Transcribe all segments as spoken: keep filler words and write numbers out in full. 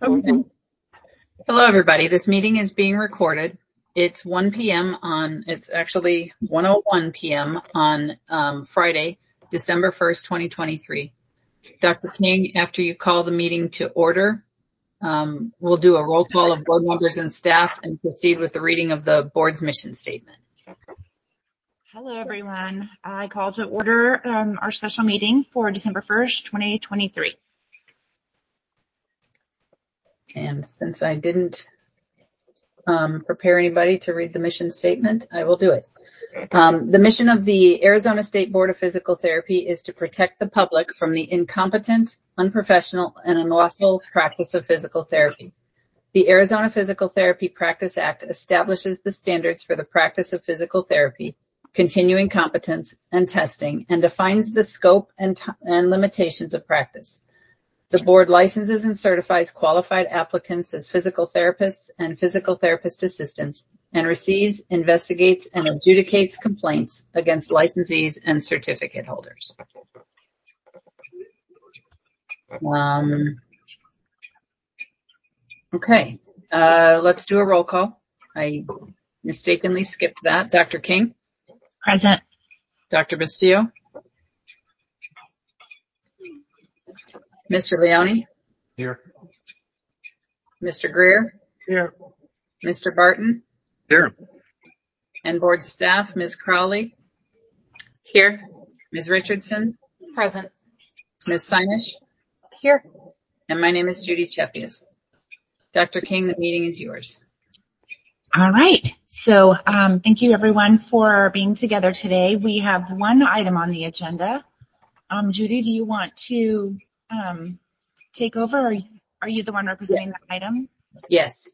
Okay. Hello, everybody. This meeting is being recorded. It's one p.m. on, it's actually one oh one p.m. on um, Friday, December first, twenty twenty-three. Doctor King, after you call the meeting to order, um, we'll do a roll call of board members and staff and proceed with the reading of the board's mission statement. Hello, everyone. I call to order um, our special meeting for December first, twenty twenty-three. And since I didn't um, prepare anybody to read the mission statement, I will do it. Um, the mission of the Arizona State Board of Physical Therapy is to protect the public from the incompetent, unprofessional, and unlawful practice of physical therapy. The Arizona Physical Therapy Practice Act establishes the standards for the practice of physical therapy, continuing competence, and testing, and defines the scope and, t- and limitations of practice. The board licenses and certifies qualified applicants as physical therapists and physical therapist assistants and receives, investigates, and adjudicates complaints against licensees and certificate holders. Um, okay, uh, let's do a roll call. I mistakenly skipped that. Doctor King? Present. Doctor Bastillo? Mister Leone? Here. Mister Greer? Here. Mister Barton? Here. And board staff, Miz Crowley? Here. Miz Richardson? Present. Miz Sinish? Here. And my name is Judy Chepius. Doctor King, the meeting is yours. All right. So um, thank you, everyone, for being together today. We have one item on the agenda. Um, Judy, do you want to um, take over? Or are you the one representing Yes. the item? Yes.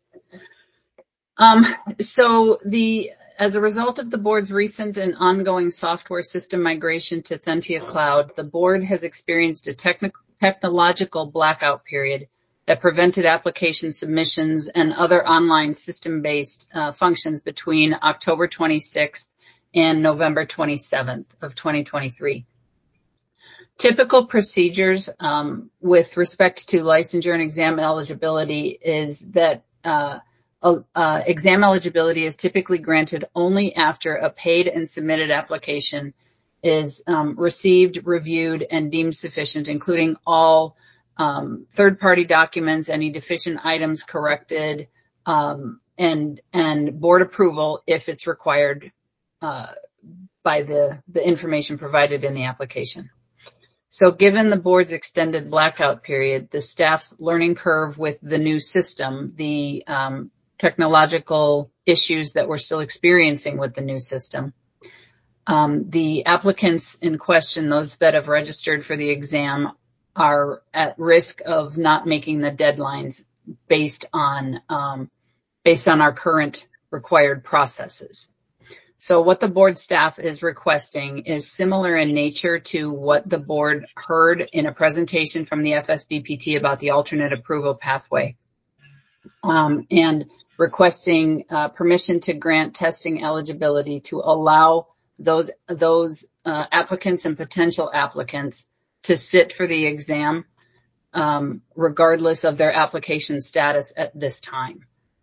Um, so the as a result of the board's recent and ongoing software system migration to Thentia Cloud, the board has experienced a technical technological blackout period that prevented application submissions and other online system-based uh, functions between October twenty-sixth and November twenty-seventh of twenty twenty-three. Typical procedures um, with respect to licensure and exam eligibility is that uh, uh, exam eligibility is typically granted only after a paid and submitted application is um, received, reviewed, and deemed sufficient, including all um, third-party documents, any deficient items corrected, um, and and board approval if it's required uh, by the the information provided in the application. So given the board's extended blackout period, the staff's learning curve with the new system, the um, technological issues that we're still experiencing with the new system, um, the applicants in question, those that have registered for the exam, are at risk of not making the deadlines based on um, based on our current required processes. So what the board staff is requesting is similar in nature to what the board heard in a presentation from the F S B P T about the alternate approval pathway, um, and requesting uh, permission to grant testing eligibility to allow those those uh, applicants and potential applicants to sit for the exam, um, regardless of their application status at this time.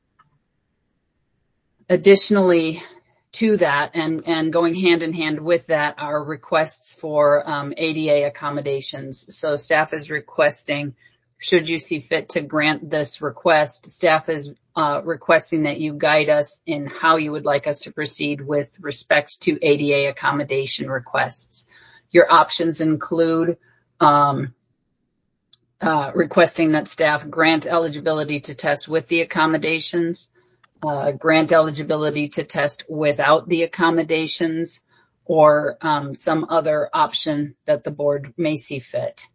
Additionally, to that, and, and going hand in hand with that, are requests for um, A D A accommodations. So staff is requesting, should you see fit to grant this request, staff is uh, requesting that you guide us in how you would like us to proceed with respect to A D A accommodation requests. Your options include um, uh, requesting that staff grant eligibility to test with the accommodations, Uh, grant eligibility to test without the accommodations, or um, some other option that the board may see fit.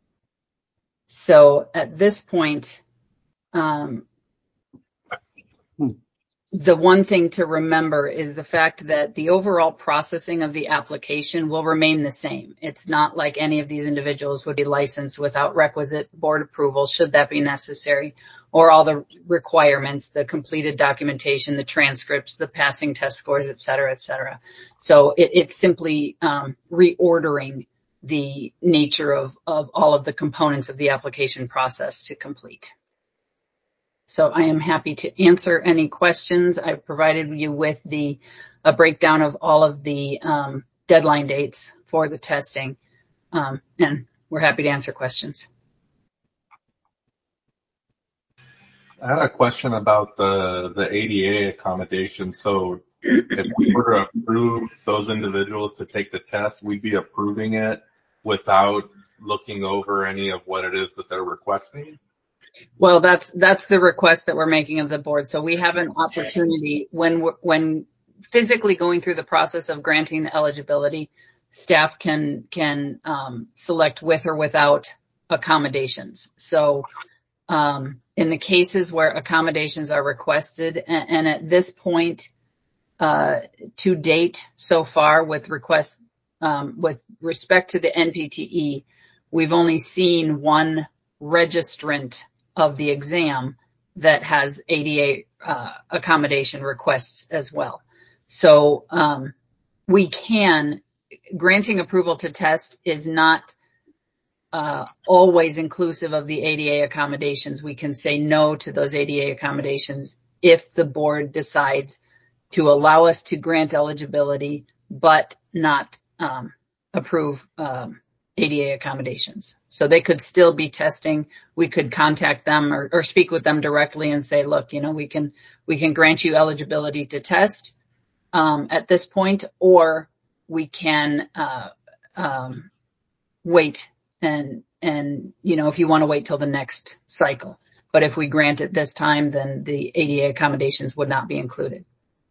So at this point, um, the one thing to remember is the fact that the overall processing of the application will remain the same. It's not like any of these individuals would be licensed without requisite board approval, should that be necessary, or all the requirements, the completed documentation, the transcripts, the passing test scores, et cetera, et cetera. So it, it's simply um, reordering the nature of, of all of the components of the application process to complete. So I am happy to answer any questions. I've provided you with the a breakdown of all of the um, deadline dates for the testing, um, and we're happy to answer questions. I had a question about the the A D A accommodation. So if we were to approve those individuals to take the test, we'd be approving it without looking over any of what it is that they're requesting? Well, that's that's the request that we're making of the board. So we have an opportunity when we're, when physically going through the process of granting the eligibility, staff can can um, select with or without accommodations. So um, in the cases where accommodations are requested, and, and at this point, uh, to date so far with requests um, with respect to the N P T E, we've only seen one registrant of the exam that has A D A uh, accommodation requests as well. So um, we can, granting approval to test is not uh, always inclusive of the A D A accommodations. We can say no to those A D A accommodations if the board decides to allow us to grant eligibility, but not um, approve um, A D A accommodations. So they could still be testing. We could contact them or, or speak with them directly and say, look, you know, we can we can grant you eligibility to test um, at this point, or we can uh, um, wait and and you know, if you want to wait till the next cycle. But if we grant it this time, then the A D A accommodations would not be included.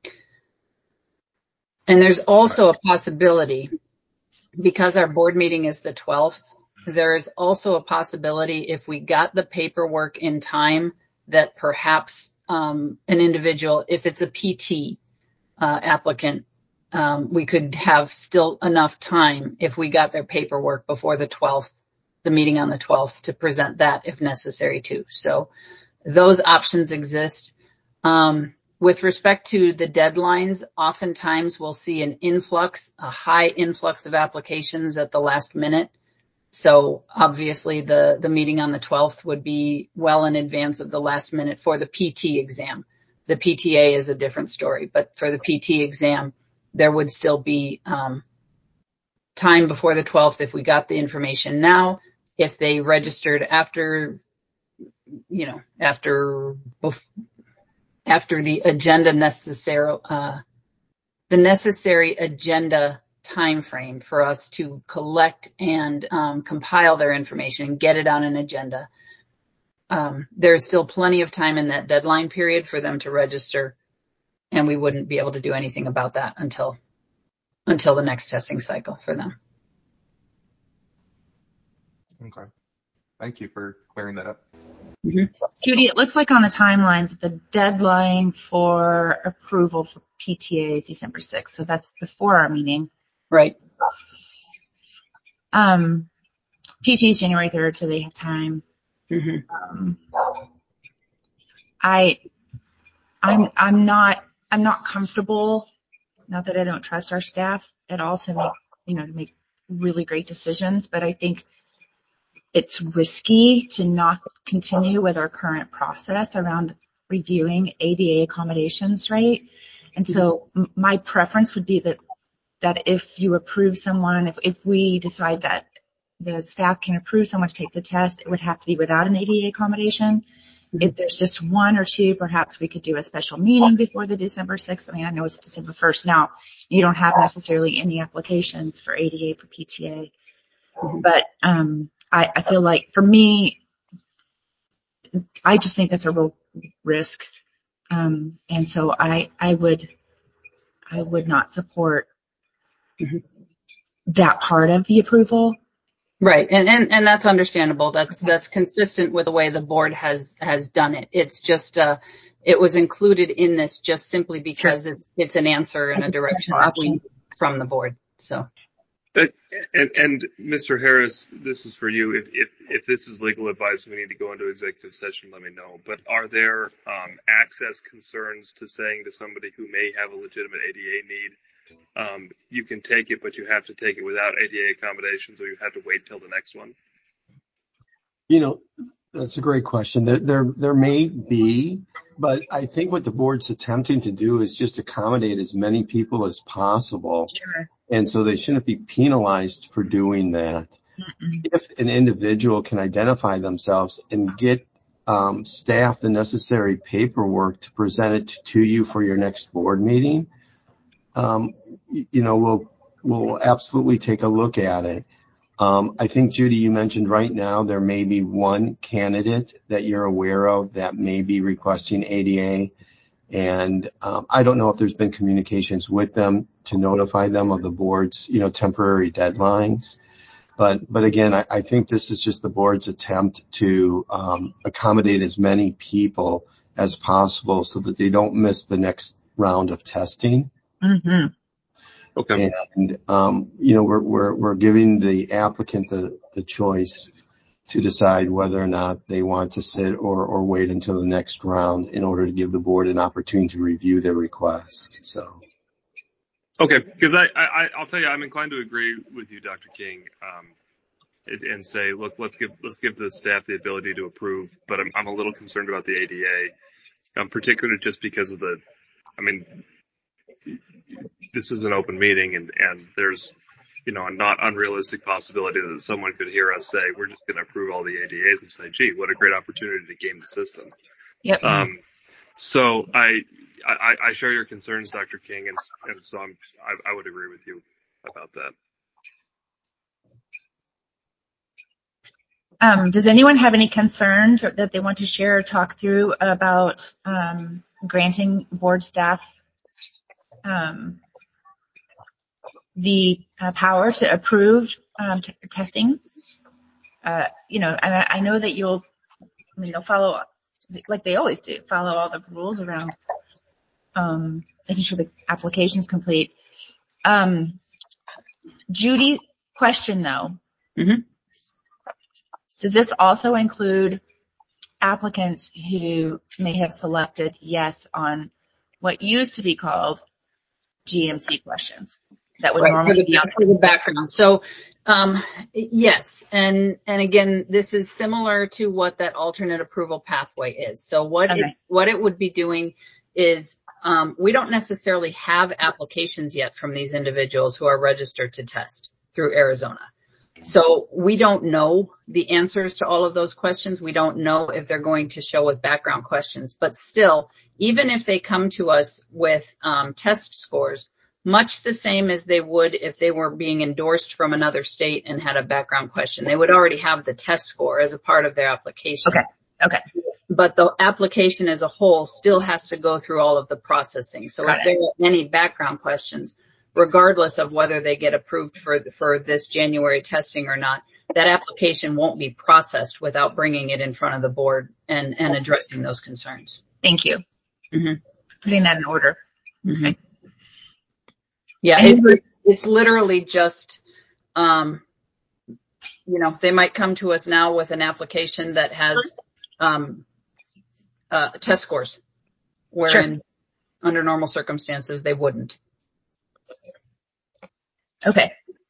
And there's also a possibility, because our board meeting is the twelfth, there is also a possibility if we got the paperwork in time that perhaps um, an individual, if it's a P T uh, applicant, um, we could have still enough time if we got their paperwork before the twelfth, the meeting on the twelfth, to present that if necessary too. So those options exist. Um, With respect to the deadlines, oftentimes we'll see an influx, a high influx of applications at the last minute. So obviously the, the meeting on the twelfth would be well in advance of the last minute for the P T exam. The P T A is a different story, but for the P T exam, there would still be um, time before the twelfth if we got the information now. If they registered after, you know, after before, after the agenda necessary, uh, the necessary agenda time frame for us to collect and um, compile their information and get it on an agenda. Um, there's still plenty of time in that deadline period for them to register, and we wouldn't be able to do anything about that until until the next testing cycle for them. Okay. Thank you for clearing that up. Mm-hmm. Judy, it looks like on the timelines that the deadline for approval for P T A is December sixth, so that's before our meeting. Right. Um, P T A is January third, so they have time. Mm-hmm. Um, I, I'm, I'm not, I'm not comfortable. Not that I don't trust our staff at all to make, you know, to make really great decisions, but I think it's risky to not continue with our current process around reviewing A D A accommodations, right? And so m- my preference would be that that if you approve someone, if, if we decide that the staff can approve someone to take the test, it would have to be without an A D A accommodation. Mm-hmm. If there's just one or two, perhaps we could do a special meeting before the December sixth. I mean, I know it's December first now. You don't have necessarily any applications for A D A for P T A. Mm-hmm. But um, I, I feel like for me, I just think that's a real risk. Um, and so I, I would, I would not support mm-hmm. that part of the approval. Right. And, and, and that's understandable. That's, okay. That's consistent with the way the board has, has done it. It's just, uh, it was included in this just simply because sure. it's, it's an answer and a direction that we, from the board. So. Uh, and, and Mister Harris, this is for you. If, if, if this is legal advice, we need to go into executive session, let me know. But are there, um, access concerns to saying to somebody who may have a legitimate A D A need, Um, you can take it, but you have to take it without A D A accommodations, or you have to wait till the next one? You know, That's a great question. There, there, there may be, but I think what the board's attempting to do is just accommodate as many people as possible. Sure. And so they shouldn't be penalized for doing that. Mm-mm. If an individual can identify themselves and get um, staff the necessary paperwork to present it to you for your next board meeting, um, you know, we'll, we'll absolutely take a look at it. Um, I think, Judy, you mentioned right now there may be one candidate that you're aware of that may be requesting A D A. And um, I don't know if there's been communications with them to notify them of the board's, you know, temporary deadlines. But, but again, I, I think this is just the board's attempt to um, accommodate as many people as possible so that they don't miss the next round of testing. Mm-hmm. Okay. And, um, you know, we're, we're, we're giving the applicant the, the choice to decide whether or not they want to sit or, or wait until the next round in order to give the board an opportunity to review their request. So. Okay. Because I, I, I'll tell you, I'm inclined to agree with you, Doctor King, um, and, and say, look, let's give, let's give the staff the ability to approve, but I'm, I'm a little concerned about the A D A, um, particularly just because of the, I mean, this is an open meeting and, and there's, you know, a not unrealistic possibility that someone could hear us say, we're just going to approve all the A D As and say, gee, what a great opportunity to game the system. Yep. Um, so I, I, I share your concerns, Doctor King, and, and so I'm, I, I would agree with you about that. Um, does anyone have any concerns that they want to share or talk through about um, granting board staff um, the uh, power to approve um, t- testing? Uh, you know, I, I know that you'll, you know, follow, like they always do, follow all the rules around um, making sure the application is complete. Um, Judy, question though. Mm-hmm. Does this also include applicants who may have selected yes on what used to be called G M C questions that would Right, for normally the, be on for the background. So, um, yes, and and again, this is similar to what that alternate approval pathway is. So what Okay. it what it would be doing is um, we don't necessarily have applications yet from these individuals who are registered to test through Arizona. So we don't know the answers to all of those questions. We don't know if they're going to show with background questions, but still, even if they come to us with um, test scores, much the same as they would if they were being endorsed from another state and had a background question, they would already have the test score as a part of their application. Okay. Okay. But the application as a whole still has to go through all of the processing. So Got if it. there are any background questions, regardless of whether they get approved for for this January testing or not, that application won't be processed without bringing it in front of the board and, and addressing those concerns. Thank you. Mm-hmm. Putting that in order. Mm-hmm. Okay. Yeah, And it, you were- it, it's literally just, um, you know, they might come to us now with an application that has um, uh, test scores, wherein Sure. under normal circumstances they wouldn't. Okay.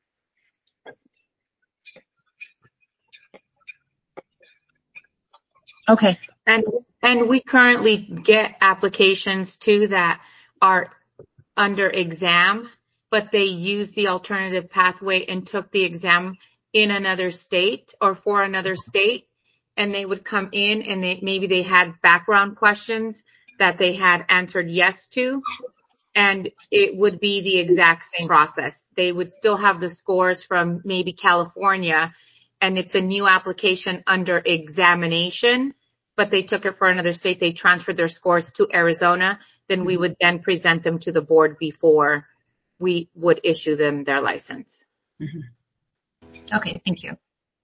Okay. And and we currently get applications too that are under exam, but they used the alternative pathway and took the exam in another state or for another state, and they would come in and they maybe they had background questions that they had answered yes to, and it would be the exact same process. They would still have the scores from maybe California, and it's a new application under examination, but they took it for another state. They transferred their scores to Arizona. Then we would then present them to the board before we would issue them their license. Mm-hmm. Okay. Thank you.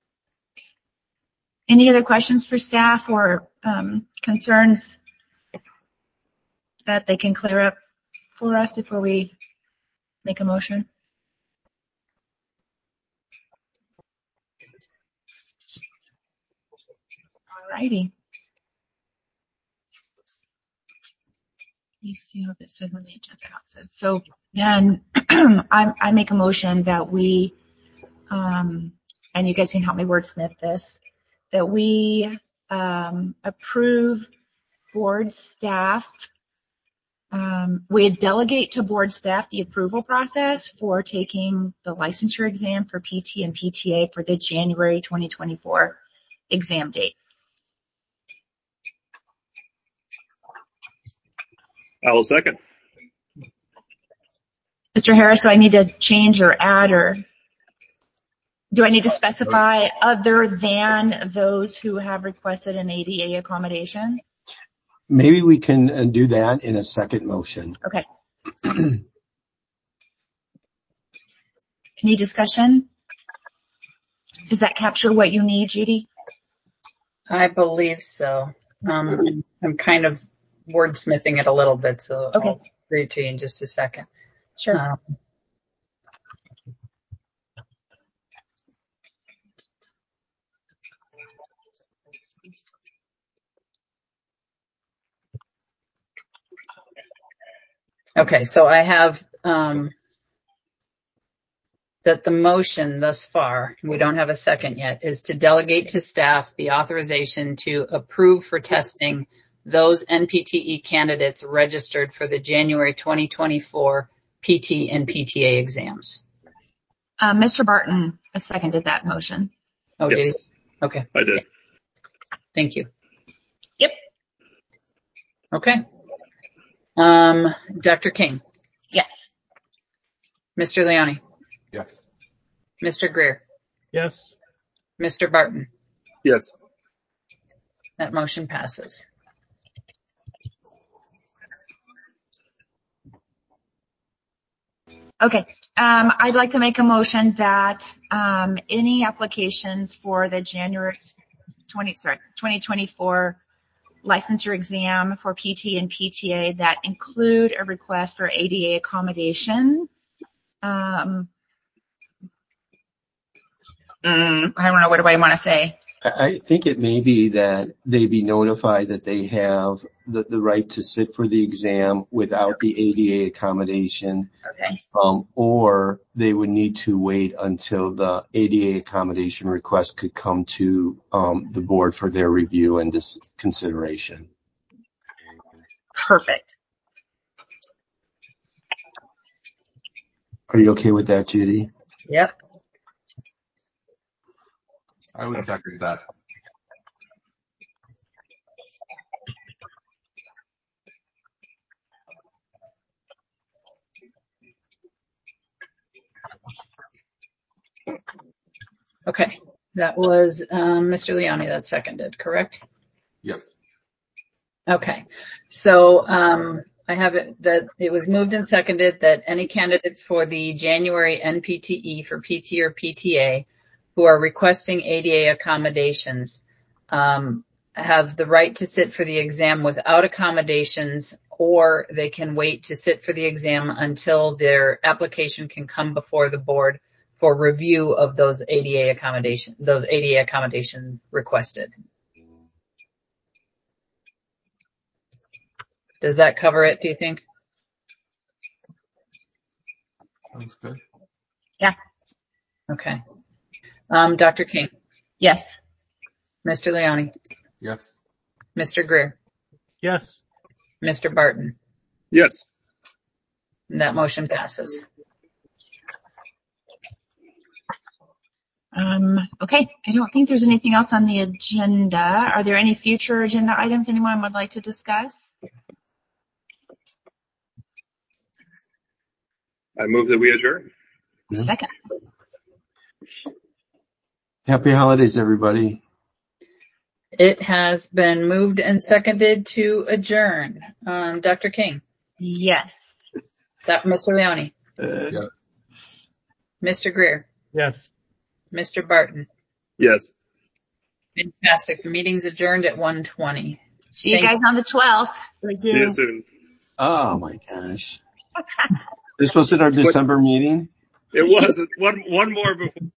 Any other questions for staff or um, concerns that they can clear up for us before we make a motion? All righty. Let me see what this says on the agenda. How it says. So then I, I make a motion that we, um, and you guys can help me wordsmith this, that we um, approve board staff. Um, we had delegate to board staff the approval process for taking the licensure exam for P T and P T A for the January twenty twenty-four exam date. I will second. Mister Harris, do I need to change or add, or do I need to specify other than those who have requested an A D A accommodation? Maybe we can uh, do that in a second motion. Okay. Any discussion? Does that capture what you need, Judy? I believe so. Um, I'm kind of wordsmithing it a little bit, so Okay. I'll read it to you in just a second. Sure. Um, okay, so I have um, that the motion thus far, we don't have a second yet, is to delegate to staff the authorization to approve for testing those N P T E candidates registered for the January twenty twenty-four P T and P T A exams. Uh, Mister Barton seconded that motion. Oh, Yes. did he? Okay. I did. Thank you. Yep. Okay. Um, Doctor King, Yes. Mister Leone, Yes. Mister Greer, Yes. Mister Barton. Yes. That motion passes. Okay. Um, I'd like to make a motion that um, any applications for the January twenty sorry twenty twenty-four licensure exam for P T and P T A that include a request for A D A accommodation. Um, mm, I don't know. What do I want to say? I think it may be that they be notified that they have the, the right to sit for the exam without the A D A accommodation, Okay. um, or they would need to wait until the A D A accommodation request could come to um, the board for their review and dis- consideration. Perfect. Are you okay with that, Judy? Yep. I would second that. Okay. That was um, Mister Leone that seconded, correct? Yes. Okay. So um, I have it that it was moved and seconded that any candidates for the January N P T E for P T or P T A who are requesting A D A accommodations um, have the right to sit for the exam without accommodations, or they can wait to sit for the exam until their application can come before the board for review of those A D A accommodation, those A D A accommodation requested. Does that cover it, do you think? Sounds good. Yeah. Okay. Um, Doctor King, Yes. Mister Leone, Yes. Mister Greer, Yes. Mister Barton. Yes. And that motion passes. Um, okay. I don't think there's anything else on the agenda. Are there any future agenda items anyone would like to discuss? I move that we adjourn. Yeah. Second. Happy holidays, everybody. It has been moved and seconded to adjourn. Um, Doctor King, Yes. that Mister Leone, Yes. Mister Greer, Yes. Mister Barton. Yes. Fantastic. The meeting's adjourned at one twenty. See you Thank- guys on the twelfth. Thank See you you. soon. Oh my gosh. This wasn't our December meeting? It was one one more before.